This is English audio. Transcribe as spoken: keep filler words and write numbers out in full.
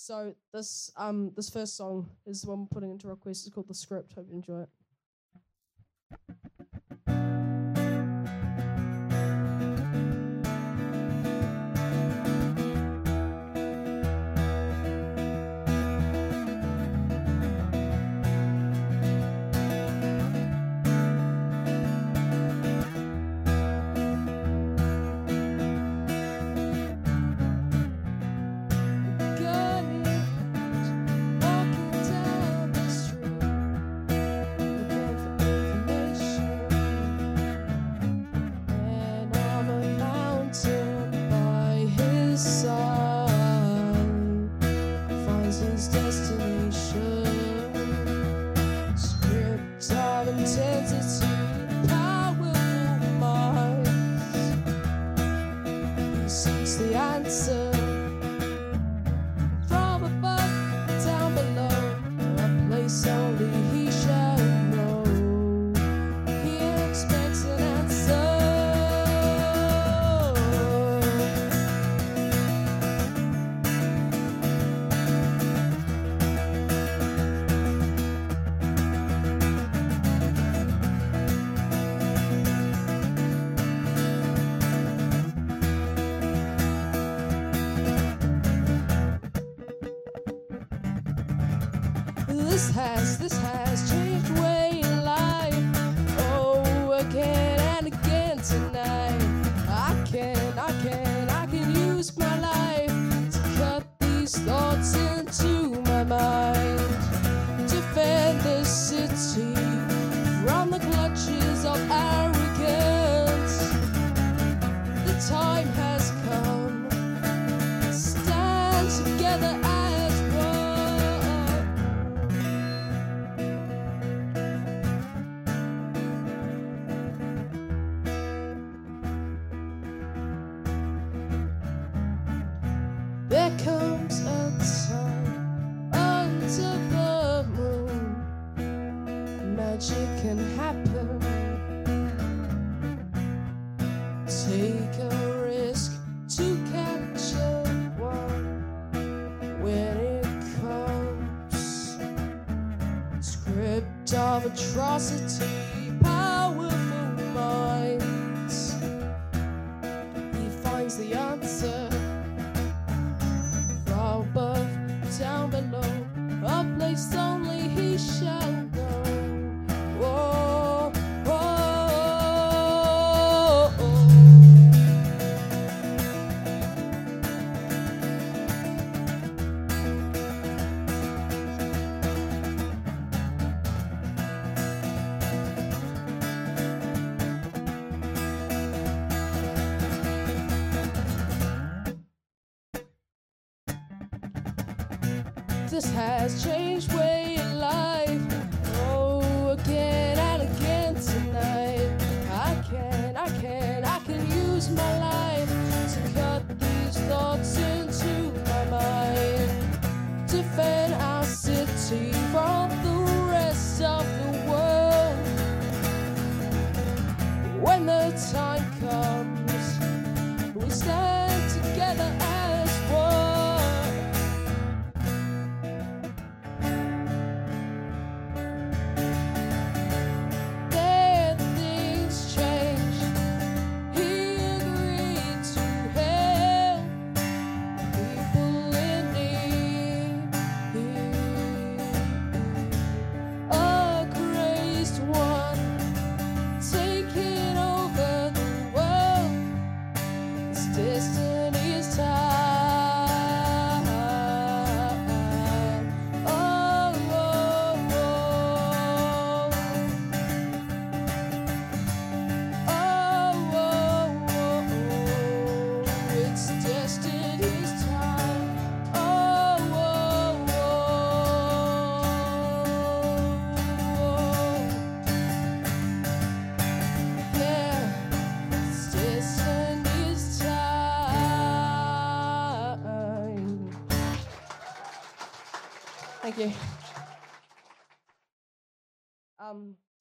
So this um this first song is the one we're putting into request. It's called The Script. Hope you enjoy it. The answer from above, down below, a place only he shall know. He expects an answer. This has, this has changed way of life. Oh, again and again tonight. I can, I can, I can use my life to cut these thoughts into my mind. Defend the city from the clutches of arrogance. The time has come. Stand together as one. There comes a time under the moon, magic can happen. Take a risk to capture one when it comes. Script of atrocity, powerful minds. He finds the answer. Above, down below, a place only he shall know. Whoa, whoa, whoa. This has changed way of life. Oh, again and again tonight. I can, I can, I can use my life to cut these thoughts into my mind. Defend our city from the rest of the world. When the time comes, we stand together as one. Destiny's time. Oh, oh, oh. Oh, oh, oh. It's destiny's time. Oh, oh, oh. Yeah, it's destiny's time. Thank you. Um.